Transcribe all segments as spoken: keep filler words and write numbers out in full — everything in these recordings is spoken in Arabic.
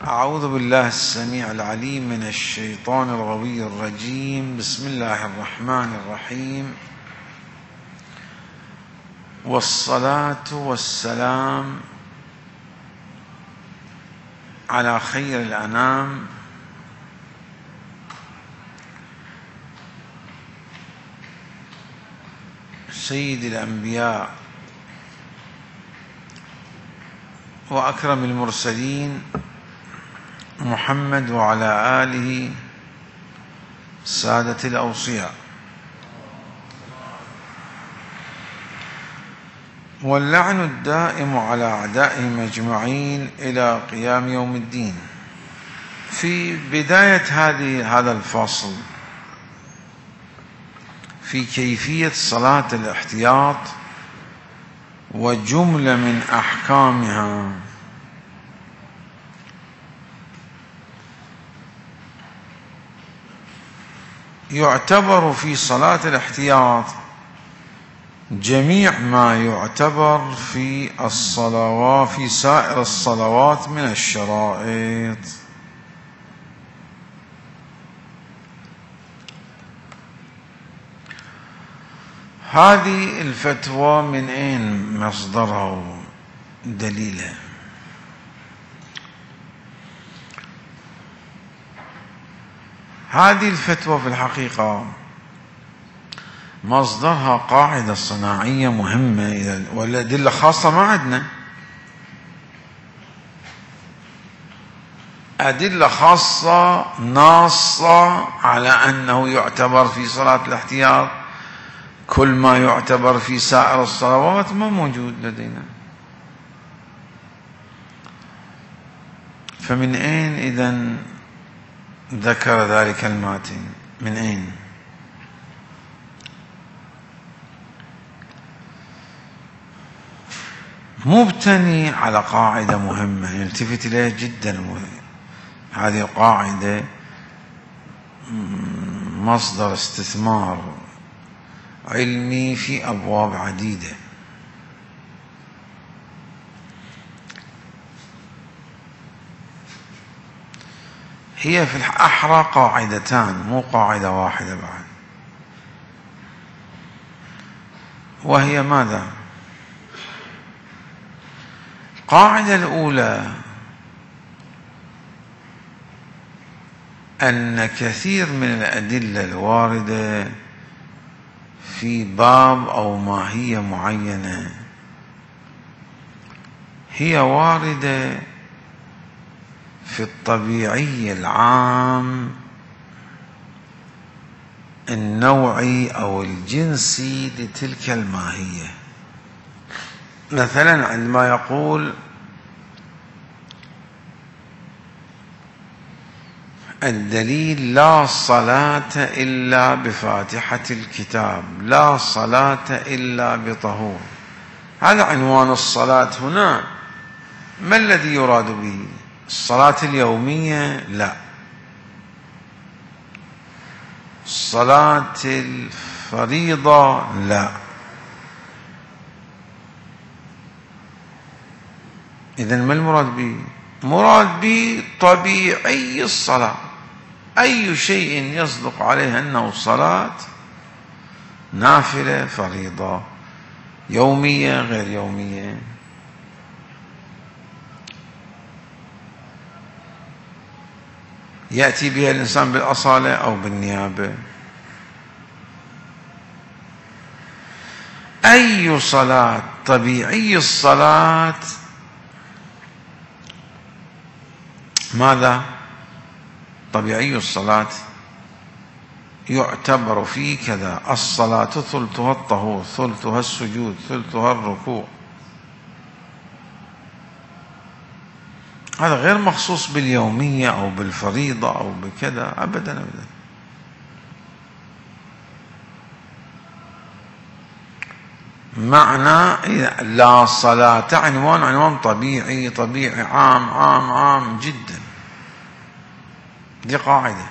أعوذ بالله السميع العليم من الشيطان الغوي الرجيم. بسم الله الرحمن الرحيم، والصلاة والسلام على خير الأنام سيد الأنبياء وأكرم المرسلين محمد وعلى آله سادة الأوصياء، واللعن الدائم على أعدائهم أجمعين إلى قيام يوم الدين. في بداية هذه هذا الفصل في كيفية صلاة الاحتياط وجملة من أحكامها، يعتبر في صلاة الاحتياط جميع ما يعتبر في الصلوات في سائر الصلوات من الشرائط. هذه الفتوى من أين مصدرها ودليلها؟ هذه الفتوى في الحقيقة مصدرها قاعدة صناعية مهمة، والأدلة خاصة ما عندنا أدلة خاصة ناصة على أنه يعتبر في صلاة الاحتياط كل ما يعتبر في سائر الصلوات، ما موجود لدينا. فمن أين إذن ذكر ذلك الماتن؟ من أين؟ مبتني على قاعدة مهمة يلتفت إليها جدا مهم. هذه القاعدة مصدر استثمار علمي في أبواب عديدة. هي في الأحرى قاعدتان، مو قاعدة واحدة بعد. وهي ماذا؟ القاعدة الأولى أن كثير من الأدلة الواردة في باب أو ماهية معينة هي واردة في الطبيعي العام النوعي أو الجنسي لتلك الماهية. مثلا عندما يقول الدليل لا صلاة إلا بفاتحة الكتاب، لا صلاة إلا بطهور، هذا عنوان الصلاة هنا. ما الذي يراد به؟ الصلاة اليومية؟ لا. الصلاة الفريضة؟ لا. إذن ما المراد به؟ مراد به طبيعي الصلاة، أي شيء يصدق عليه أنه صلاة، نافلة، فريضة، يومية، غير يومية. يأتي بها الإنسان بالأصالة أو بالنيابة. أي صلاة طبيعي الصلاة ماذا؟ طبيعي الصلاة يعتبر فيه كذا: الصلاة ثلثها الطهور، ثلثها السجود، ثلثها الركوع. هذا غير مخصوص باليومية أو بالفريضة أو بكذا، أبدا أبدا. معنى لا صلاة عنوان عنوان طبيعي طبيعي عام عام عام جدا. دي قاعدة.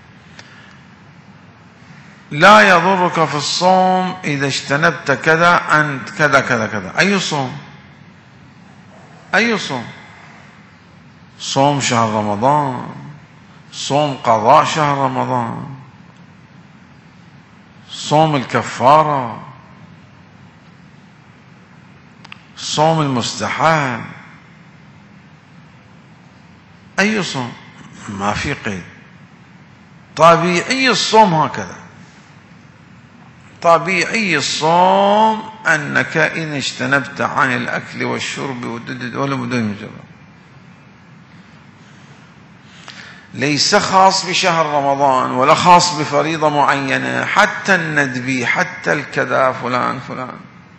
لا يضرك في الصوم إذا اجتنبت كذا أنت كذا كذا كذا. أي صوم؟ أي صوم؟ صوم شهر رمضان، صوم قضاء شهر رمضان، صوم الكفارة، صوم المستحب، أي صوم؟ ما في قيد. طبيعي الصوم هكذا، طبيعي الصوم أنك إن اجتنبت عن الأكل والشرب ولا بدون مجرد، ليس خاص بشهر رمضان ولا خاص بفريضة معينة، حتى الندبي، حتى الكذا، فلان فلان.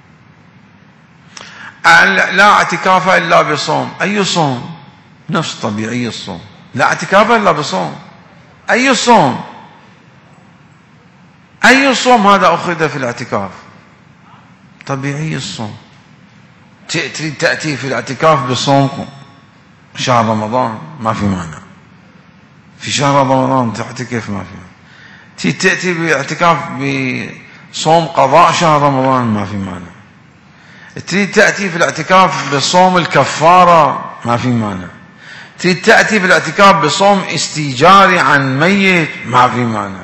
لا اعتكاف إلا بصوم، أي صوم؟ نفس طبيعي الصوم. لا اعتكاف إلا بصوم، أي صوم؟ أي صوم هذا أخذ في الاعتكاف؟ طبيعي الصوم. تريد تأتي في الاعتكاف بصوم شهر رمضان، ما في معنى. في شهر رمضان تعتكف، ما في معنى. تريد تأتي باعتكاف بصوم قضاء شهر رمضان، ما في معنى. تريد تأتي في الاعتكاف بصوم الكفارة، ما في معنى. تريد تأتي في الاعتكاف بصوم استيجاري عن ميت، ما في معنى.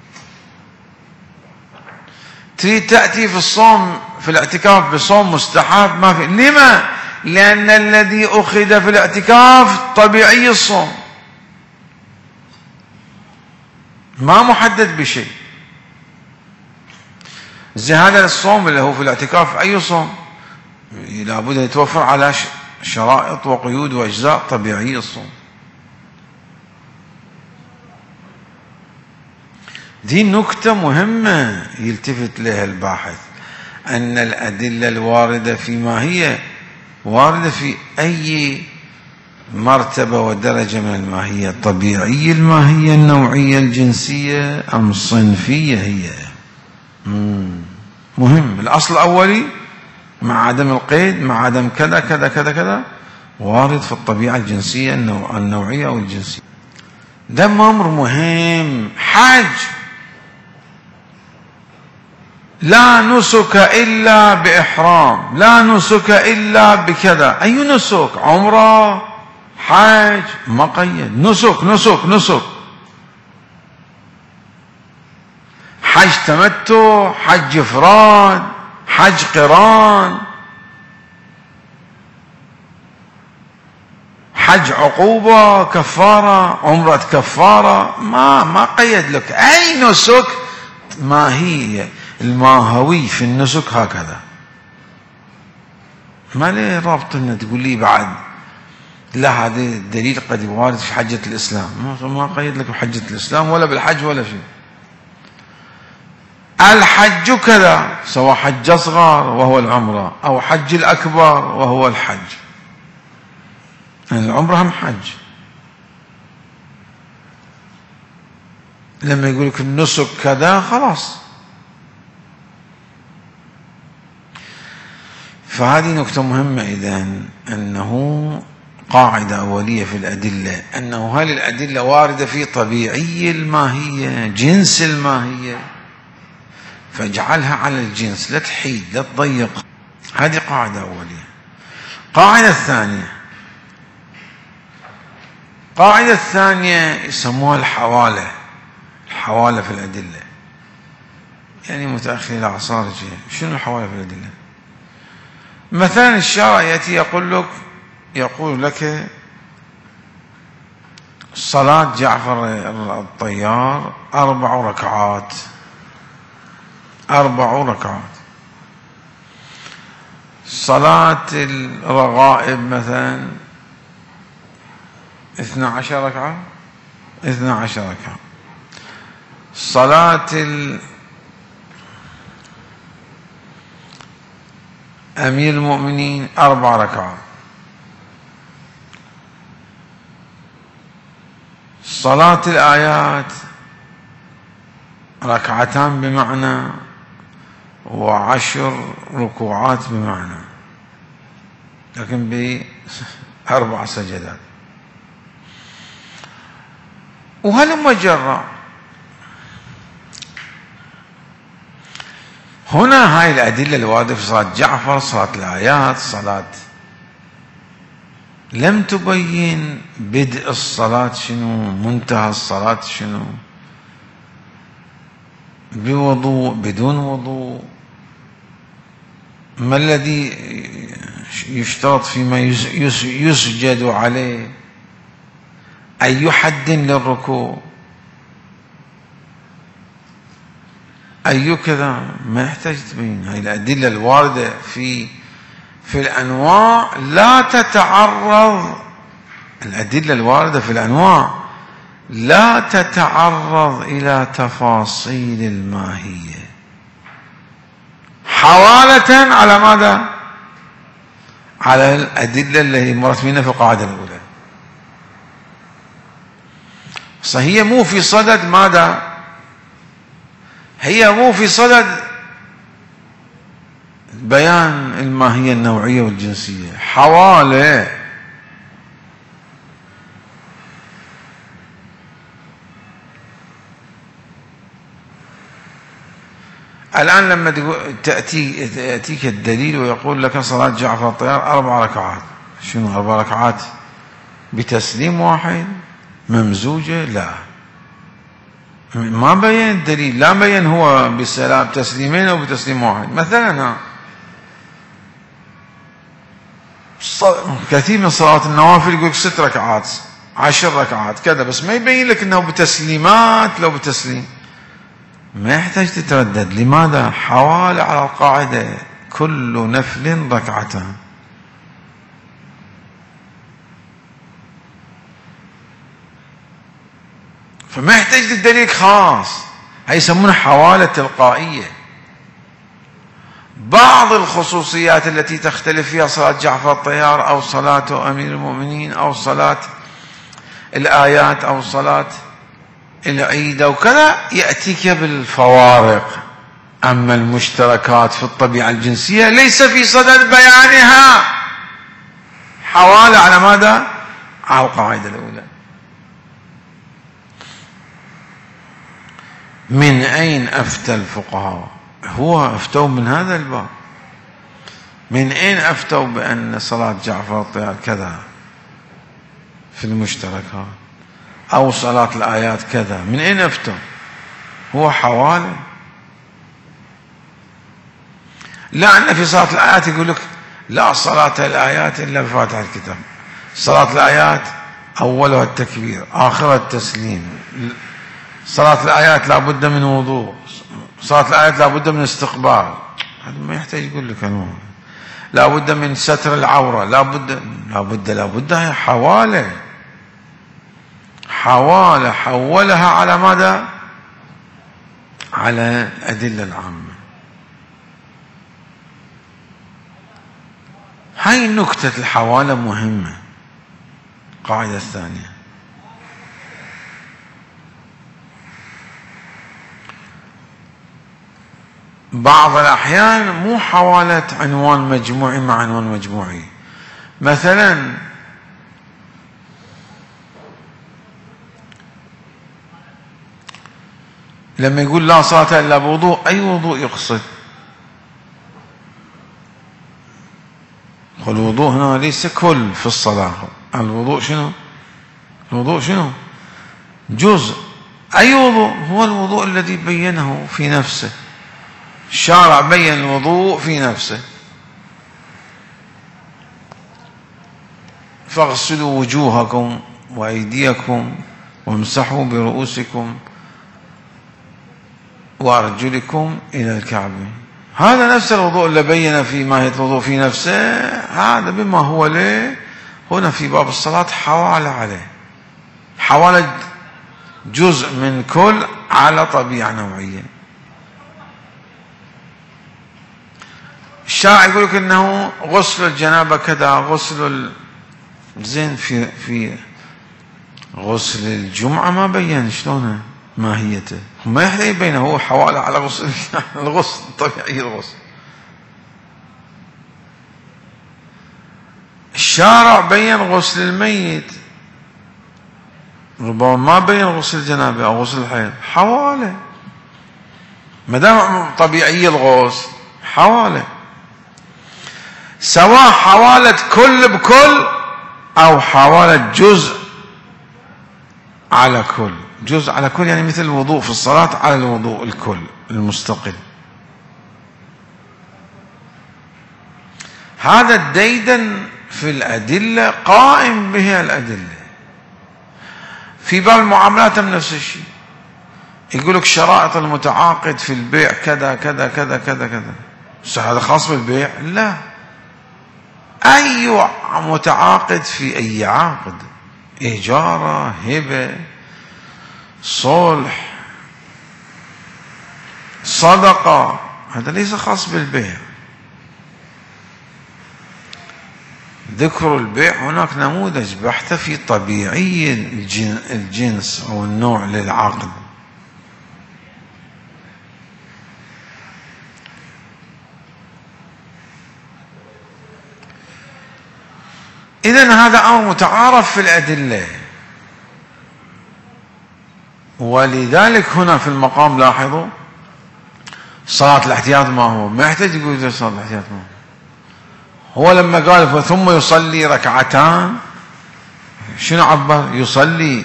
تريد تأتي في الصوم في الاعتكاف بصوم مستحب، ما في. لما؟ لأن الذي أخذ في الاعتكاف طبيعي الصوم، ما محدد بشيء. زي هذا الصوم اللي هو في الاعتكاف، أي صوم؟ لابد يتوفر على شرائط وقيود وأجزاء، طبيعي الصوم. دي نكتة مهمة يلتفت لها الباحث، أن الأدلة الواردة فيما هي واردة في أي مرتبة ودرجة من الماهية، طبيعية الماهية، النوعية، الجنسية، أم صنفية هي. مهم. الأصل الأولي مع عدم القيد، مع عدم كذا كذا كذا كذا، وارد في الطبيعة الجنسية النوعية أو الجنسية. ده أمر مهم. حج لا نسك إلا بإحرام، لا نسك إلا بكذا. أي نسك؟ عمرة، حج، ما قيد. نسك نسك نسك، حج تمتع، حج إفراد، حج قران، حج عقوبة، كفارة، عمرة كفارة، ما ما قيد لك. أي نسك؟ ما هي الماهوي في النسك هكذا. ما ليه رابط ان تقول لي بعد لا هذا الدليل قد وارد في حجة الإسلام، ما قيد لك بحجة الإسلام ولا بالحج ولا شيء. الحج كذا، سواء حج أصغر وهو العمرة أو حج الأكبر وهو الحج. يعني العمرة هم حج. لما يقول لك النسك كذا خلاص. فهذه نكتة مهمة إذن، أنه قاعدة أولية في الأدلة، أنه هل الأدلة واردة في طبيعي الماهية، جنس الماهية، فاجعلها على الجنس، لا تحيد لا تضيق. هذه قاعدة أولية. قاعدة الثانية، قاعدة الثانية يسموها الحوالة. الحوالة في الأدلة، يعني متأخر الأعصار. شنو الحوالة في الأدلة؟ مثلا الشارع يأتي يقول لك يقول لك صلاة جعفر الطيار أربع ركعات، أربع ركعات. صلاة الرغائب مثلا اثنى عشر ركعة، اثنى عشر ركعة. صلاة أمير المؤمنين أربع ركعات. صلاة الآيات ركعتان بمعنى وعشر ركوعات بمعنى، لكن بأربع سجدات. وهلم جرى. هنا هاي الأدلة الواردة في صلاة جعفر، صلاة الآيات، صلاة لم تبين بدء الصلاة شنو، منتهى الصلاة شنو، بوضوء بدون وضوء، ما الذي يشترط فيما يسجد عليه، أي حد للركوع، أي كذا، ما يحتاج تبين. هاي الأدلة الواردة في في الأنواع لا تتعرض، الأدلة الواردة في الأنواع لا تتعرض إلى تفاصيل الماهية، حوالة على ماذا؟ على الأدلة التي مرت بنا في القاعدة الأولى. فهي مو في صدد ماذا؟ هي مو في صدد بيان الماهية النوعية والجنسية، حوالة. الآن لما تأتي تأتيك الدليل ويقول لك صلاة جعفر الطيار أربع ركعات، شنو أربع ركعات بتسليم واحد ممزوجة؟ لا، ما بين الدليل، لا بين هو بسلام تسليمين أو بتسليم واحد. مثلا كثير من صلاة النوافل يقول ست ركعات عشر ركعات كذا، بس ما يبين لك أنه بتسليمات لو بتسليم، ما يحتاج تتردد. لماذا؟ حوالي على القاعدة كل نفل ركعتان. فما يحتاج للدليل خاص، هي يسمونها حوالة تلقائية. بعض الخصوصيات التي تختلف فيها صلاة جعفر الطيار أو صلاة أمير المؤمنين أو صلاة الآيات أو صلاة العيد أو كذا يأتيك بالفوارق، أما المشتركات في الطبيعة الجنسية ليس في صدد بيانها، حوالة على ماذا؟ على القاعدة الأولى. من أين أفتى الفقهاء؟ هو أفتوا من هذا الباب. من أين أفتوا بأن صلاة جعفر الطيار كذا في المشتركات أو صلاة الآيات كذا؟ من أين أفتوا؟ هو حوالي. لا أن في صلاة الآيات يقول لك لا صلاة الآيات إلا بفاتحة الكتاب، صلاة الآيات أولها التكبير آخرها التسليم، صلاة الآيات لا بد من وضوء، صلاة الآيات لا بد من استقبال. هذا ما يحتاج يقول لك أنه لا بد من ستر العورة، لا بد لا بد لا بد هي حوالة حوالة حولها على ماذا؟ على الأدلة العامة. هاي نكتة الحوالة مهمة. القاعدة الثانية، بعض الأحيان مو حوالة عنوان مجموعي مع عنوان مجموعي. مثلا لما يقول لا صلاة إلا بوضوء، أي وضوء يقصد؟ الوضوء هنا ليس كل في الصلاة، الوضوء شنو؟ الوضوء شنو؟ جزء. أي وضوء؟ هو الوضوء الذي بينه في نفسه، الشارع بين الوضوء في نفسه. فاغسلوا وجوهكم وأيديكم وامسحوا برؤوسكم وأرجلكم إلى الكعبين. هذا نفس الوضوء اللي بين في ماهية الوضوء في نفسه، هذا بما هو له هنا في باب الصلاة حوالة عليه، حوالة جزء من كل على طبيعة نوعية. الشارع يقول لك انه غسل الجنابه كذا، غسل زين في في غسل الجمعه ما بين شلونه ماهيته، ما يحتاج بينه، هو حواله على غسل الغسل طبيعي الغسل. الشارع بين غسل الميت، ربما ما بين غسل الجنابه او غسل الحيض، حواله ما دام طبيعي الغسل حواله. سواء حوالة كل بكل أو حاولة جزء على كل. جزء على كل يعني مثل الوضوء في الصلاة على الوضوء الكل المستقل. هذا الديدن في الأدلة قائم به الأدلة. في باب المعاملات نفس الشيء، يقول لك شرائط المتعاقد في البيع كذا كذا كذا كذا كذا. هذا خاص بالبيع؟ لا، أي متعاقد في أي عقد، إجارة، هبة، صلح، صدقة، هذا ليس خاص بالبيع. ذكر البيع هناك نموذج بحث في طبيعي الجنس أو النوع للعقد. إذن هذا أمر متعارف في الأدلة، ولذلك هنا في المقام لاحظوا صلاة الاحتياط ما هو، ما يحتاج يقول صلاة الاحتياط ما هو. هو لما قال ثم يصلي ركعتان، شنو عبر؟ يصلي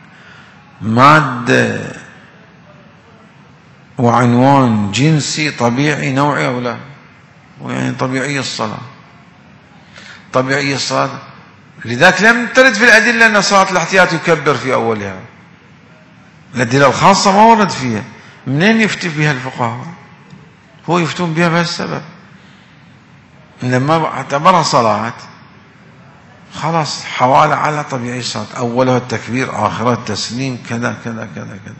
مادة وعنوان جنسي طبيعي نوعي أو لا؟ يعني طبيعية الصلاة، طبيعية الصلاة. لذلك لم ترد في الأدلة أن صلاة الاحتياط يكبر في أولها. الأدلة الخاصة ما ورد فيها. منين يفتي بها الفقهاء؟ هو يفتون بها بهالسبب، لما اعتبرها صلاة خلاص حوالة على طبيعي الصلاة، أولها التكبير آخرها التسليم كذا كذا كذا كذا.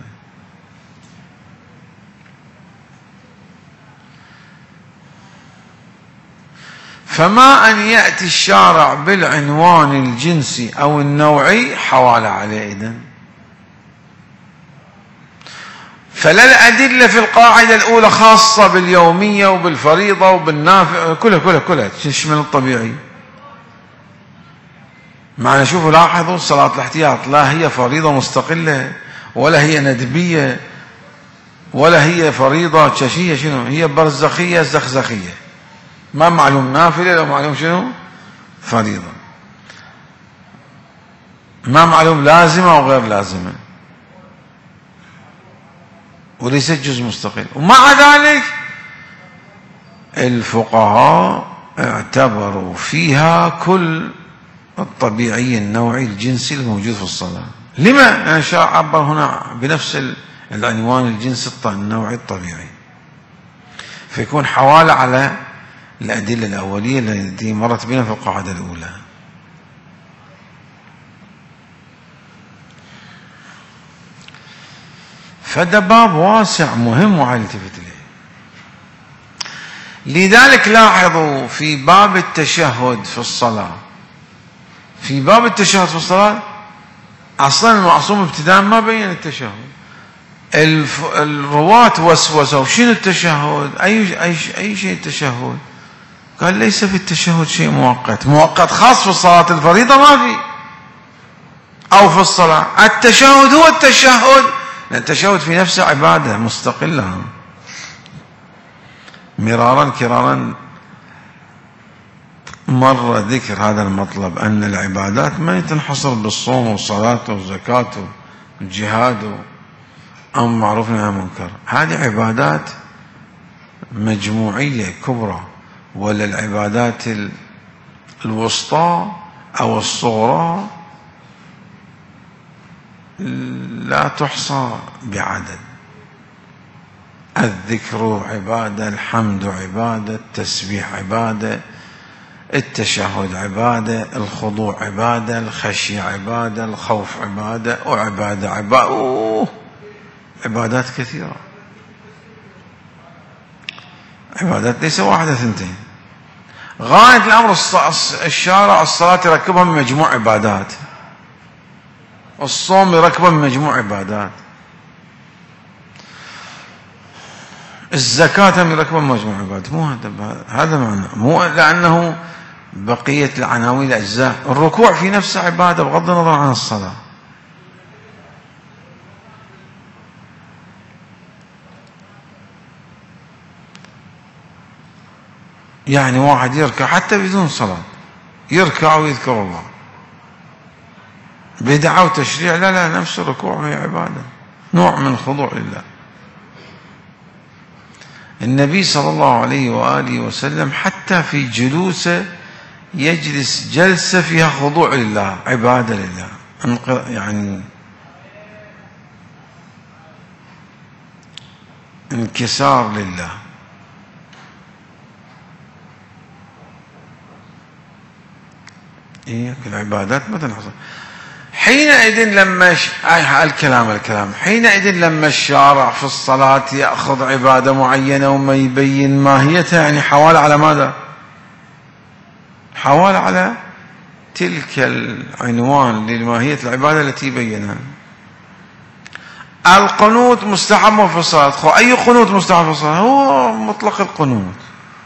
فما أن يأتي الشارع بالعنوان الجنسي أو النوعي حوالة عليه. إذن فلا الأدلة في القاعدة الأولى خاصة باليومية وبالفريضة وبالنافع، كلها كلها كلها تشمل الطبيعي. معنى شوفوا لاحظوا صلاة الاحتياط لا هي فريضة مستقلة ولا هي ندبية ولا هي فريضة شاشية، شنو هي؟ برزخية زخزخية، ما معلوم نافلة لو معلوم شنو فريضة، ما معلوم لازمة أو غير لازمة، وليست جزء مستقل. ومع ذلك الفقهاء اعتبروا فيها كل الطبيعي النوعي الجنسي الموجود في الصلاة. لما شاء عبر هنا بنفس العنوان الجنسي النوعي الطبيعي، فيكون حوالة على الأدلة الأولية التي مرت بنا في القاعدة الأولى. فده باب واسع مهم وعلى التفت له. لذلك لاحظوا في باب التشهد في الصلاة، في باب التشهد في الصلاة أصلا المعصوم ابتداء ما بين التشهد. الرواة وسوسوا شنو التشهد؟ أي أي أي شيء التشهد؟ قال ليس في التشهد شيء مؤقت، مؤقت خاص في الصلاة الفريضة ما في، أو في الصلاة. التشهد هو التشهد، لأن التشهد في نفسه عبادة مستقلة. مرارا كرارا مر ذكر هذا المطلب، أن العبادات ما تنحصر بالصوم والصلاة والزكاة والجهاد أمر معروف نهي عن منكر. هذه عبادات مجموعية كبرى، ولا العبادات الوسطى أو الصغرى لا تحصى بعدد. الذكر عبادة، الحمد عبادة، التسبيح عبادة، التشهد عبادة، الخضوع عبادة، الخشية عبادة، الخوف عبادة، وعبادة عبادة، أوه عبادات كثيرة. عبادات ليس واحدة ثنتين. غاية الأمر الشارع الصلاة يركبها من مجموع عبادات، الصوم يركبها من مجموع عبادات، الزكاة يركبها من مجموع عبادات. مو هذا هذا معنى، مو لأنه بقية العناوين الأجزاء. الركوع في نفسه عبادة بغض النظر عن الصلاة. يعني واحد يركع حتى بدون صلاة، يركع ويذكر الله، بدعة وتشريع، لا لا، نفس الركوع هي عبادة، نوع من الخضوع لله. النبي صلى الله عليه وآله وسلم حتى في جلوسه يجلس جلسة فيها خضوع لله، عبادة لله، يعني انكسار لله. إيه العبادات ما تنحصر. حينئذ لما ش... الكلام الكلام حينئذ لما الشارع في الصلاة يأخذ عبادة معينة وما يبين ماهيتها، يعني حوال على ماذا؟ حوال على تلك العنوان لماهية العبادة التي بينها. القنوت مستحب في الصلاة، أي قنوت مستحب في الصلاة؟ هو مطلق القنوت،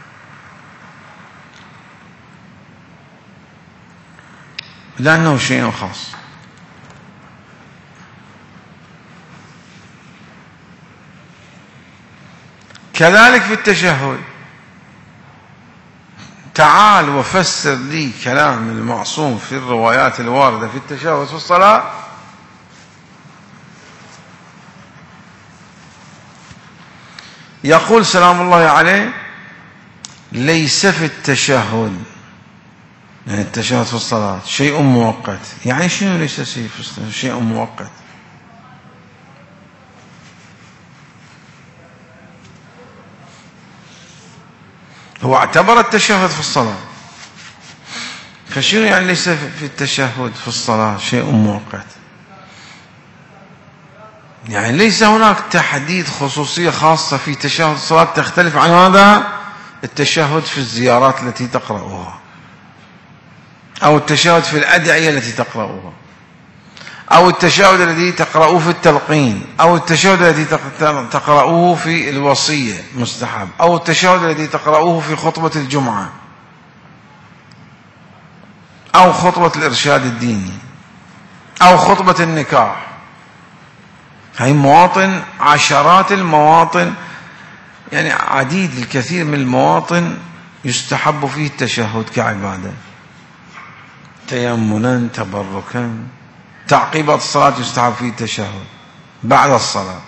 لأنه شيء خاص. كذلك في التشهد، تعال وفسر لي كلام المعصوم في الروايات الواردة في التشهد في الصلاة. يقول سلام الله عليه: ليس في التشهد، يعني التشهد في الصلاة، شيء مؤقت. يعني شنو ليس في الصلاة شيء مؤقت؟ هو اعتبر التشهد في الصلاة، فشنو يعني ليس في التشهد في الصلاة شيء مؤقت؟ يعني ليس هناك تحديد خصوصية خاصة في تشهد الصلاة تختلف عن هذا التشهد في الزيارات التي تقرأها، أو التشهد في الأدعية التي تقرأها، أو التشهد الذي تقرأوه في التلقين، أو التشهد الذي تقرأوه في الوصية مستحب، أو التشهد الذي تقرأوه في خطبة الجمعة، أو خطبة الإرشاد الديني، أو خطبة النكاح. هاي مواطن، عشرات المواطن، يعني عديد الكثير من المواطن يستحب فيه التشهد كعبادة، تيمنا، تبركا. تعقيبات الصلاة يستحب فيه التشهد بعد الصلاة.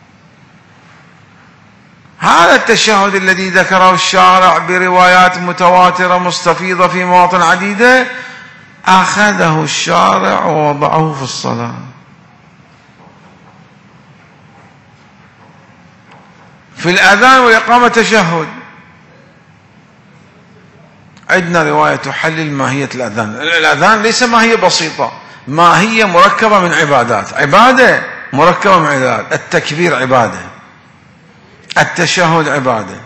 هذا التشهد الذي ذكره الشارع بروايات متواترة مستفيضة في مواطن عديدة، أخذه الشارع ووضعه في الصلاة. في الأذان والإقامة تشهد، عندنا رواية تحلل ماهية الأذان. الأذان ليس ماهية بسيطة، ماهية مركبة من عبادات، عبادة مركبة من عبادات. التكبير عبادة، التشهد عبادة،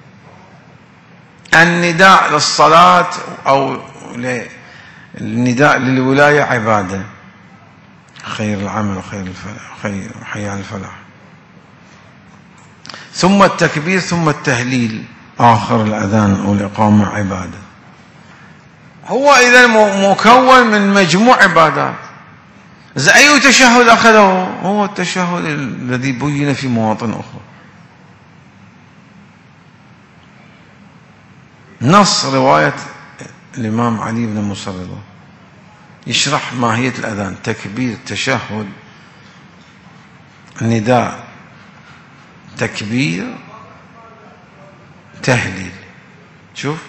النداء للصلاة أو النداء للولاية عبادة، خير العمل وخير الفلاح، خير حي على الفلاح. ثم التكبير، ثم التهليل آخر الأذان والإقامة عبادة. هو إذا مكون من مجموع عبادات. إذا أي تشهد أخذه؟ هو التشهد الذي بين في مواطن أخرى. نص رواية الإمام علي بن موسى الرضا يشرح ماهية الأذان: تكبير، تشهد، نداء، تكبير، تهليل. شوف،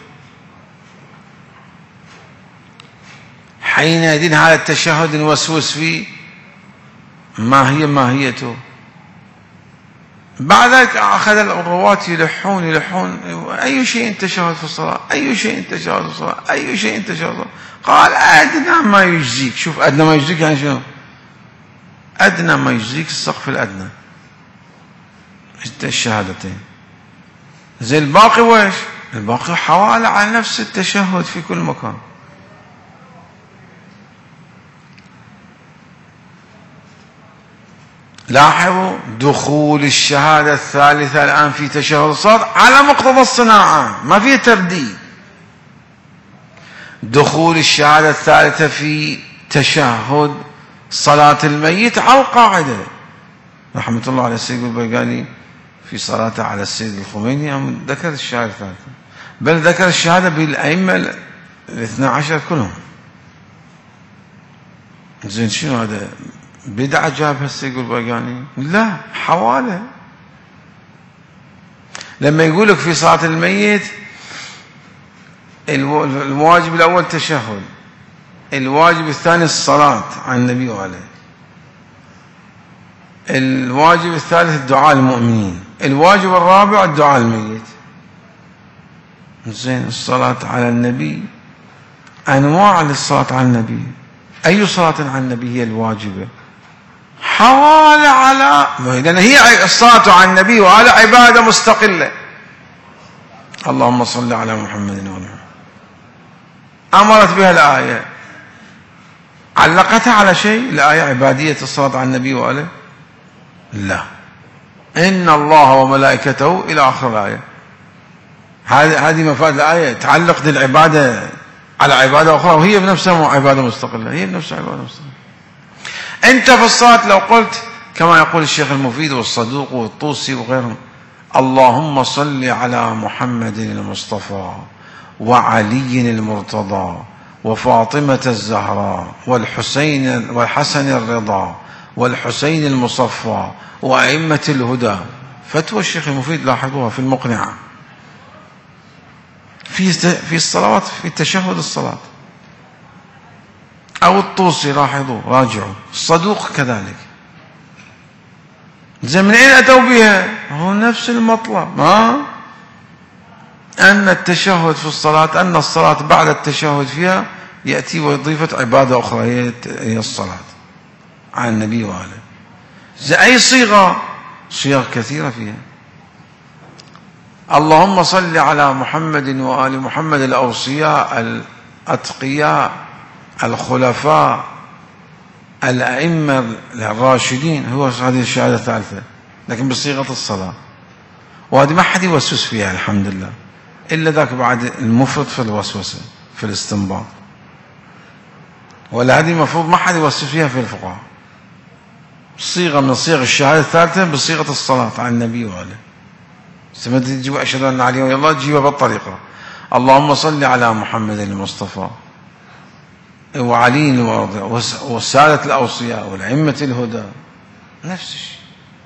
حينئذ هذا التشهد نوسوس فيه ما هي ماهيته. بعد ذلك أخذ الرواة يلحون يلحون أي شيء تشهد في الصلاة، أي شيء تشهد في الصلاة، أي شيء تشهد في الصلاة. قال: أدنى ما يجزيك. شوف، أدنى ما يجزيك يعني شنو؟ أدنى ما يجزيك السقف الأدنى، الشهادتين. زي الباقي ويش؟ الباقي حوالي على نفس التشهد في كل مكان. لاحظوا دخول الشهادة الثالثة الآن في تشهد الصلاة على مقتضى الصناعة، ما فيه ترديد. دخول الشهادة الثالثة في تشهد صلاة الميت على القاعدة. رحمة الله على السيد البيقاني في صلاته على السيد الخميني ذكر الشهادة الثالثة، بل ذكر الشهادة بالأئمة الاثنى عشر كلهم. زين شنو هذا بدعة جاب هسه يقول باقاني؟ لا، حوالة. لما يقولك في صلاة الميت الواجب الأول تشهد، الواجب الثاني الصلاة على النبي وعليه، الواجب الثالث الدعاء للمؤمنين، الواجب الرابع الدعاء للميت. زين الصلاة على النبي أنواع للصلاة على النبي. أي صلاة على النبي هي الواجبة؟ حوالي على، لأن هي الصلاة على النبي وعلى عبادة مستقلة. اللهم صل على محمد وعلى أمرت بها الآية، علقتها على شيء الآية عبادية الصلاة على النبي وعليه؟ لا، إن الله وملائكته إلى آخر الآية. هذه هذه مفاد الآية، تعلق العبادة على عبادة أخرى وهي بنفسها عبادة مستقلة، هي بنفسها عبادة مستقلة. أنت في الصلاة لو قلت كما يقول الشيخ المفيد والصدوق والطوسي وغيرهم: اللهم صل على محمد المصطفى وعلي المرتضى وفاطمة الزهراء والحسين والحسن الرضا والحسين المصفى وأئمة الهدى. فتوى الشيخ المفيد لاحظوها في المقنعة في في الصلوات، في تشهد الصلاة، أو الطوسي لاحظوا راجعوا، الصدوق كذلك. زين من أين أتوا بها؟ هو نفس المطلب، ها؟ أن التشهد في الصلاة، أن الصلاة بعد التشهد فيها يأتي وظيفة عبادة أخرى هي الصلاة على النبي وآله. زي أي صيغة؟ صيغ كثيرة فيها. اللهم صل على محمد وآل محمد الأوصياء الأتقياء الخلفاء الأئمة الراشدين. هو هذه الشهادة الثالثة لكن بصيغة الصلاة، وهذه ما حد يوسوس فيها الحمد لله، إلا ذاك بعد المفرط في الوسوسة في الاستنباط، ولا هذه المفروض ما حد يوسوس فيها في الفقهاء. صيغة من صيغ الشهادة الثالثة بصيغة الصلاة على النبي وآله. سمعت تجيب أشهد أن علي والله تجيبها بالطريقة: اللهم صل على محمد المصطفى وعلي والسادة الأوصياء والأئمة الهدى. نفس الشيء.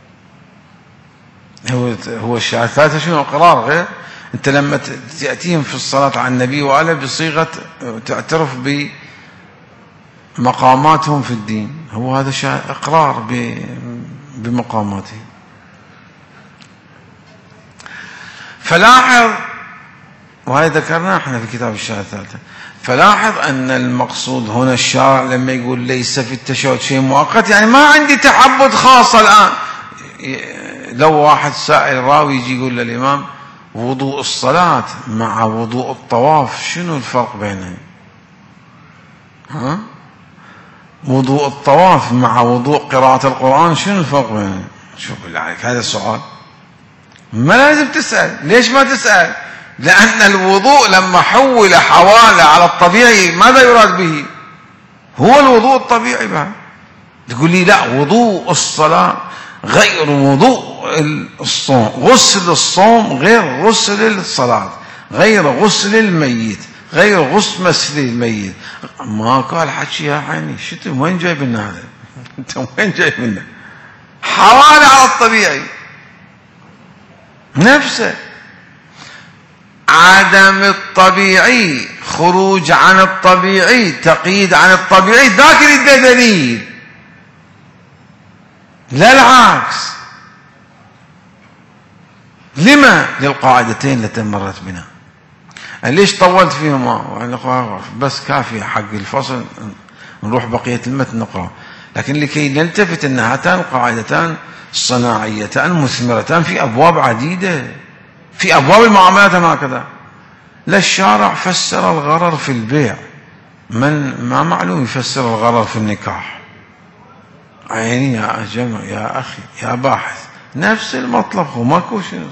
هو هو الشهادة الثالثة شنو؟ إقرار. غير أنت لما تأتيهم في الصلاة على النبي وآله بصيغة تعترف بمقاماتهم في الدين، هو هذا إقرار بمقاماتهم. فلاحظ، وهذا ذكرناه احنا في كتاب الشهادة الثالثة، فلاحظ أن المقصود هنا الشارع لما يقول ليس في التشهد شيء مؤقت، يعني ما عندي تعبد خاص الآن. لو واحد سائل راوي يجي يقول للإمام: وضوء الصلاة مع وضوء الطواف شنو الفرق بينهم؟ ها؟ وضوء الطواف مع وضوء قراءة القرآن شنو الفرق بينهم؟ شوف بالله عليك، هذا السؤال ما لازم تسأل. ليش ما تسأل؟ لأن الوضوء لما حول حوالة على الطبيعي ماذا يراد به؟ هو الوضوء الطبيعي بقى. تقول لي لا، وضوء الصلاة غير وضوء الصوم، غسل الصوم غير غسل الصلاة، غير غسل الميت، غير غسل مسل الميت. ما قال حكي يا عيني، شتى وين جايب لنا هذا؟ انت وين جايب لنا؟ حوالة على الطبيعي نفسه. عدم الطبيعي، خروج عن الطبيعي، تقييد عن الطبيعي، ذاك اللي دليل، لا العكس. لما؟ للقاعدتين التي مرت بنا. ليش طولت فيهما؟ بس كافي حق الفصل، نروح بقية المتن نقرأ. لكن لكي نلتفت أن هاتان القاعدتان صناعيتان مثمرتان في أبواب عديدة، في أبواب المعاملات هكذا. لا الشارع فسر الغرر في البيع، من ما معلوم يفسر الغرر في النكاح. عيني يا جمع يا أخي يا باحث، نفس المطلب، هو ماكو شيء.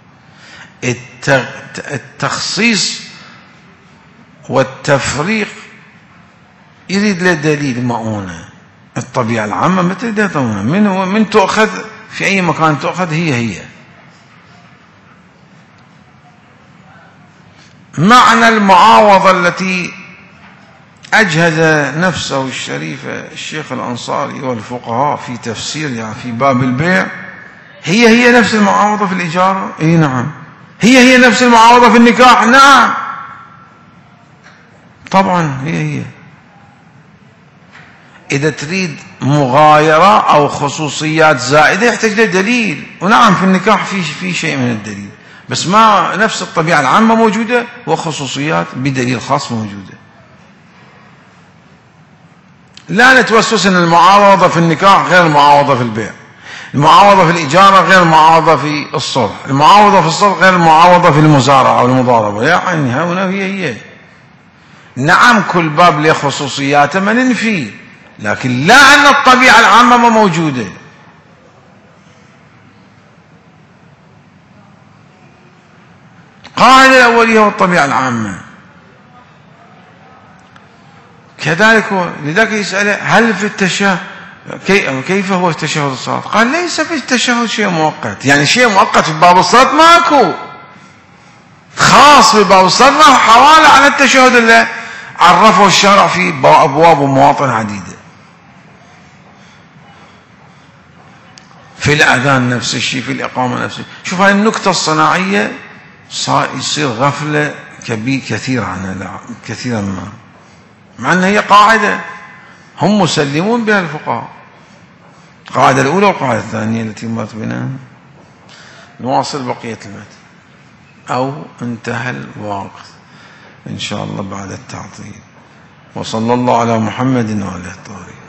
التخصيص والتفريق يريد له دليل مؤونة. الطبيعة العامة ما تريد له مؤونة. من هو من تؤخذ في أي مكان تؤخذ هي هي. معنى المعاوضة التي أجهز نفسه الشريفة الشيخ الأنصاري والفقهاء في تفسيرها في باب البيع. هي هي نفس المعاوضة في الإجارة؟ إيه نعم. هي هي نفس المعاوضة في النكاح؟ نعم طبعا هي هي. إذا تريد مغايرة أو خصوصيات زائدة يحتاج لدليل، ونعم في النكاح في في شيء من الدليل، بس ما نفس الطبيعة العامة موجودة وخصوصيات بدليل خاص موجودة. لا نتوسوس أن المعاوضة في النكاح غير المعاوضة في البيع، المعاوضة في الإجارة غير المعاوضة في الصلح، المعاوضة في الصلح غير المعاوضة في المزارعة أو المضاربة. يعني هنا هي هي. نعم كل باب له خصوصياته ما ننفي، لكن لا أن الطبيعة العامة ما موجودة. قاعدة الأولية والطبيعة العامة كذلك هو. لذلك يسأله هل في التشهد كيف هو التشهد الصلاة؟ قال ليس في التشهد شيء مؤقت. يعني شيء مؤقت في باب الصلاة ماكو، خاص في باب الصلاة ما حوالي على التشهد اللي عرفه الشرع في أبواب ومواطن عديدة. في الأذان نفس الشيء، في الإقامة نفس الشيء. شوف هاي النكتة الصناعية يصير غفلة كبيرة كثيرا عنها كثيرا ما، مع أن هي قاعدة هم مسلمون بها الفقهاء. القاعدة الأولى والقاعدة الثانية التي مرت بنا. نواصل بقية المتن أو انتهى الوقت إن شاء الله بعد التعطيل. وصلى الله على محمد وعلى آله الطاهرين.